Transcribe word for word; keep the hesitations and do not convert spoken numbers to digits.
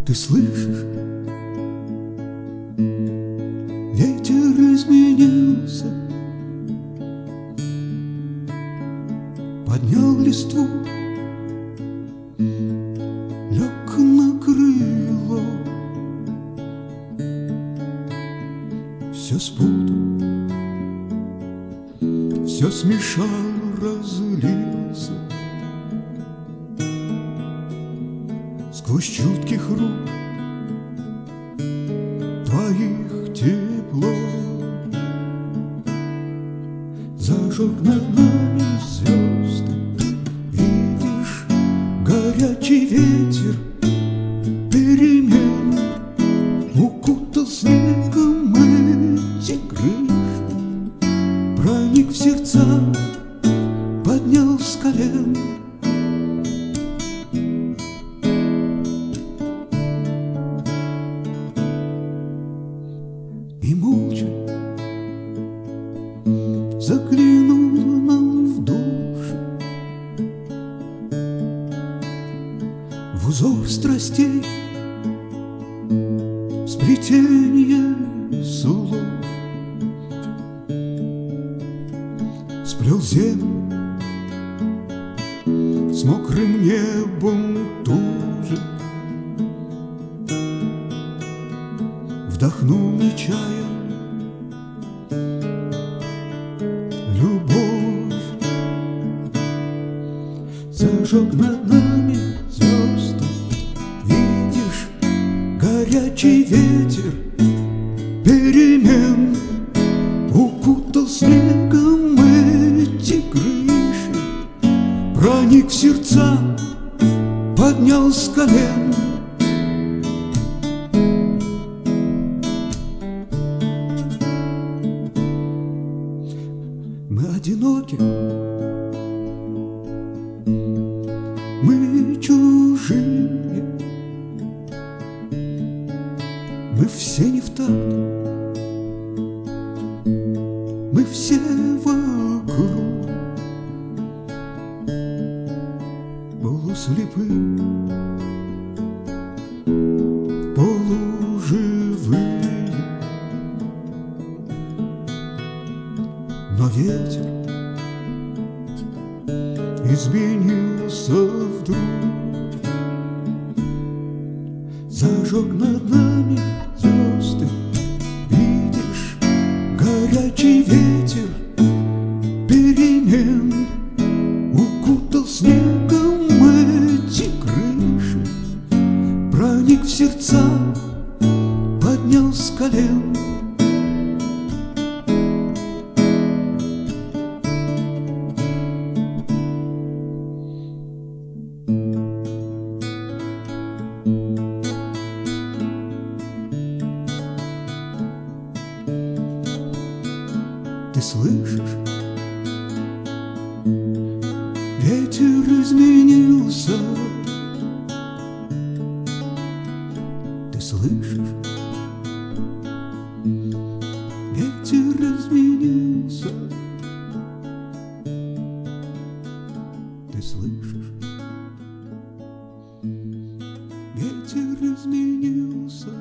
Ты слышишь? Ветер изменился, поднял листву, лег на крыло. Все спутал, все смешал, разлился. Сквозь чутких рук твоих тепло зажег над нами звезды. Видишь, горячий ветер перемен укутал снегом эти крыши, проник в сердца, поднял с колен. И молча заглянул нам в душу, в узор страстей, сплетение слов. Сплел землю с мокрым небом туже, вдохнул нечаянно любовь, зажег над нами звезды. Видишь, горячий ветер перемен укутал снегом эти крыши, проник в сердца, поднял с колен. Мы одиноки, мы чужие, мы все не в такт, мы все вокруг полуслепые, полуживые. Но ветер изменился вдруг, зажег над нами звезды. Видишь, горячий ветер перемен укутал снегом эти крыши, проник в сердца, поднял с колен. Ты слышишь? Ветер изменился. Ты слышишь? Ветер изменился. Ты слышишь? Ветер изменился.